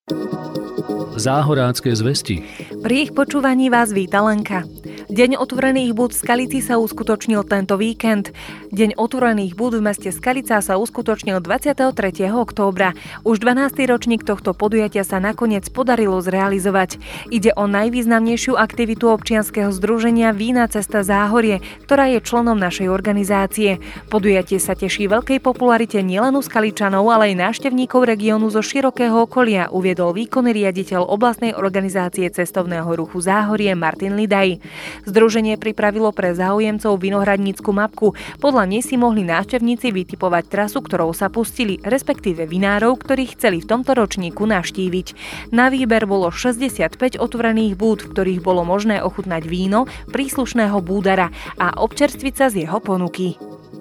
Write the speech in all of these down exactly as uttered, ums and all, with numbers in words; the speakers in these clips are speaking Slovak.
Záhorácké zvesti. Pri ich počúvaní vás víta Lenka. Deň otvorených búd v Skalici sa uskutočnil tento víkend. Deň otvorených búd v meste Skalica sa uskutočnil dvadsiateho tretieho októbra. Už dvanásty ročník tohto podujatia sa nakoniec podarilo zrealizovať. Ide o najvýznamnejšiu aktivitu občianskeho združenia Vína cesta Záhorie, ktorá je členom našej organizácie. Podujatie sa teší veľkej popularite nielen u Skaličanov, ale aj návštevníkov regiónu zo širokého okolia, uviedol výkonný riaditeľ oblastnej organizácie cestovného ruchu Záhorie Martin Lidaj. Združenie pripravilo pre záujemcov vinohradnícku mapku. Podľa nej si mohli návštevníci vytipovať trasu, ktorou sa pustili, respektíve vinárov, ktorých chceli v tomto ročníku navštíviť. Na výber bolo šesťdesiatpäť otvorených búd, v ktorých bolo možné ochutnať víno príslušného búdara a občerstviť sa z jeho ponuky.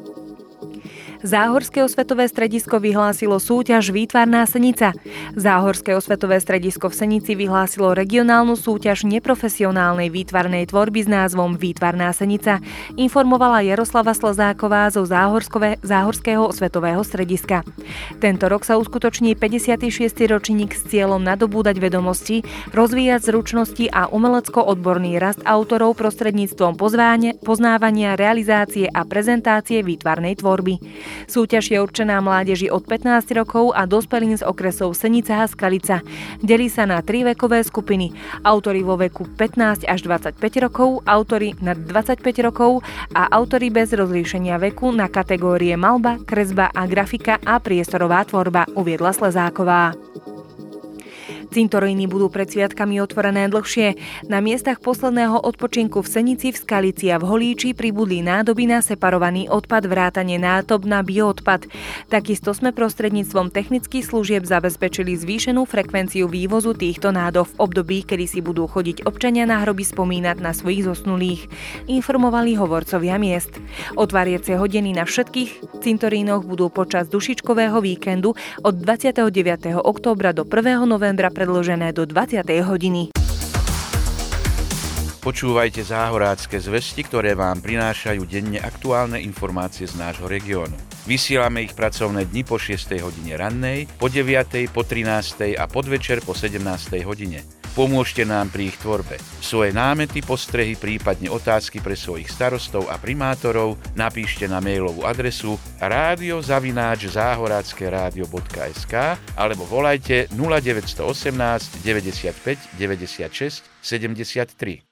Záhorské osvetové stredisko vyhlásilo súťaž Výtvarná Senica. Záhorské osvetové stredisko v Senici vyhlásilo regionálnu súťaž neprofesionálnej výtvarnej tvorby s názvom Výtvarná Senica, informovala Jaroslava Slzáková zo Záhorského osvetového strediska. Tento rok sa uskutoční päťdesiaty šiesty ročník s cieľom nadobúdať vedomosti, rozvíjať zručnosti a umelecko-odborný rast autorov prostredníctvom poznávania, realizácie a prezentácie výtvarnej tvorby. Súťaž je určená mládeži od pätnásť rokov a dospelým z okresov Senica a Skalica. Delí sa na tri vekové skupiny. Autori vo veku pätnásť až dvadsaťpäť rokov, autori nad dvadsaťpäť rokov a autori bez rozlíšenia veku na kategórie maľba, kresba a grafika a priestorová tvorba, uviedla Slezáková. Cintoríny budú pred sviatkami otvorené dlhšie. Na miestach posledného odpočinku v Senici, v Skalici a v Holíči pribudli nádoby na separovaný odpad vrátane nádob na bioodpad. Takisto sme prostredníctvom technických služieb zabezpečili zvýšenú frekvenciu vývozu týchto nádob v období, kedy si budú chodiť občania na hroby spomínať na svojich zosnulých, informovali hovorcovia miest. Otváracie hodiny na všetkých cintorínoch budú počas dušičkového víkendu od dvadsiateho deviateho októbra do prvého novembra predĺžené do dvadsiatej hodiny. Počúvajte záhorácké zvesti, ktoré vám prinášajú denne aktuálne informácie z nášho regiónu. Vysielame ich pracovné dni po šiestej hodine rannej, po deviatej, po trinástej a podvečer po sedemnástej hodine. Pomôžte nám pri ich tvorbe. Svoje námety, postrehy, prípadne otázky pre svojich starostov a primátorov napíšte na mailovú adresu rádio zavináč záhorácke rádio bodka es ká alebo volajte nula deväť jedna osem deväťdesiatpäť deväťdesiatšesť sedemdesiattri.